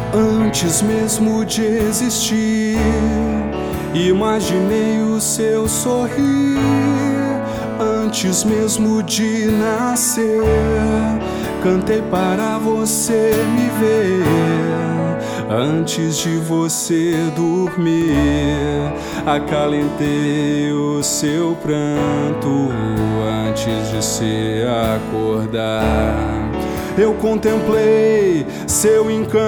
Antes mesmo de existir, imaginei o seu sorrir. Antes mesmo de nascer, cantei para você me ver. Antes de você dormir, acalentei o seu pranto. Antes de se acordar, eu contemplei seu encanto,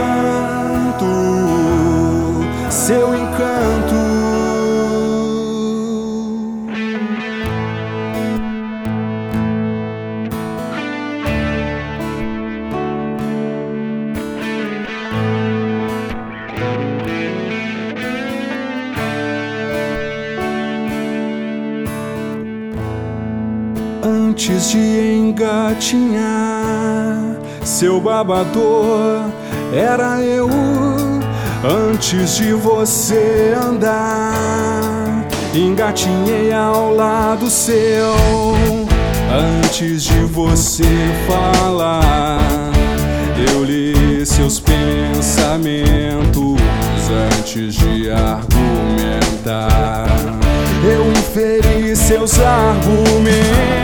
seu encanto. Antes de engatinhar, seu babador era eu. Antes de você andar, engatinhei ao lado seu. Antes de você falar, eu li seus pensamentos. Antes de argumentar, eu inferi seus argumentos.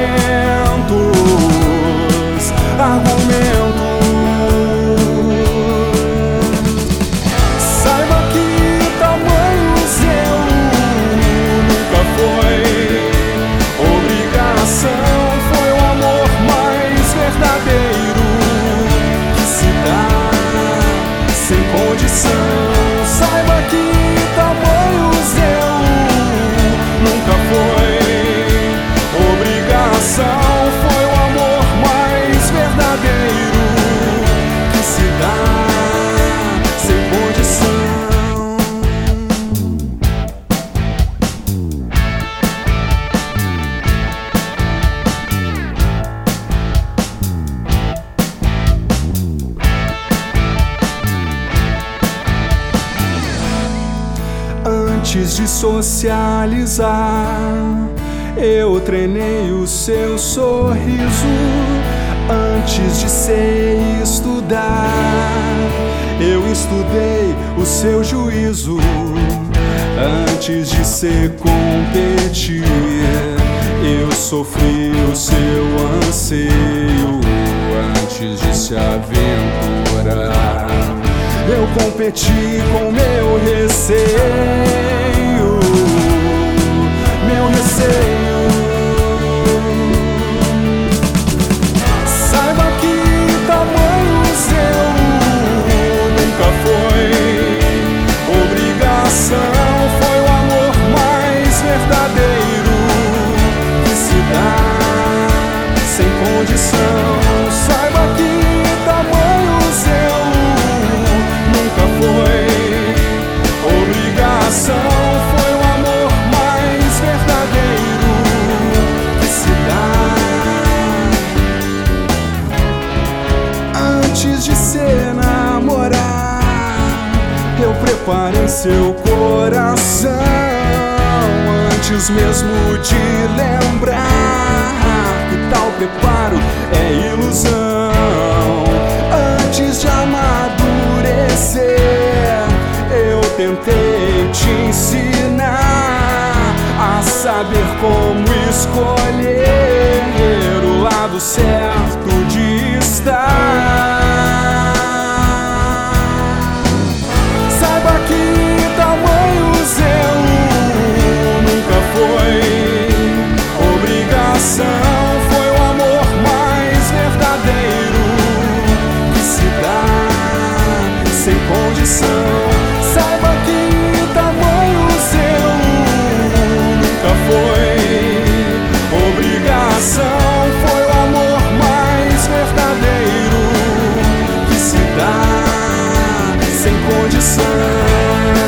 Saiba que tamanho seu nunca foi obrigação. Foi o amor mais verdadeiro que se dá sem condição. Saiba que tamanho seu nunca foi obrigação. Foi o amor mais verdadeiro que se dá sem condição. Antes de socializar, eu treinei o seu sorriso. Antes de ser estudar, eu estudei o seu juízo. Antes de se competir, eu sofri o seu anseio. Antes de se aventurar, eu competi com meu receio. Meu receio. Saiba que tamanho seu nunca foi obrigação. Foi o amor mais verdadeiro que se dá sem condição. Saiba que tamanho seu nunca foi obrigação. Foi o amor mais verdadeiro que se dá. Antes de se namorar, eu preparei seu coração. Antes mesmo de lembrar que tal preparo é ilusão. Antes de amadurecer, eu tentei te ensinar a saber como escolher o lado certo de estar. Saiba que tamanho seu nunca foi obrigação. Foi o amor mais verdadeiro que se dá sem condição. Saiba que tamanho seu nunca foi obrigação. Foi o amor mais verdadeiro que se dá sem condição.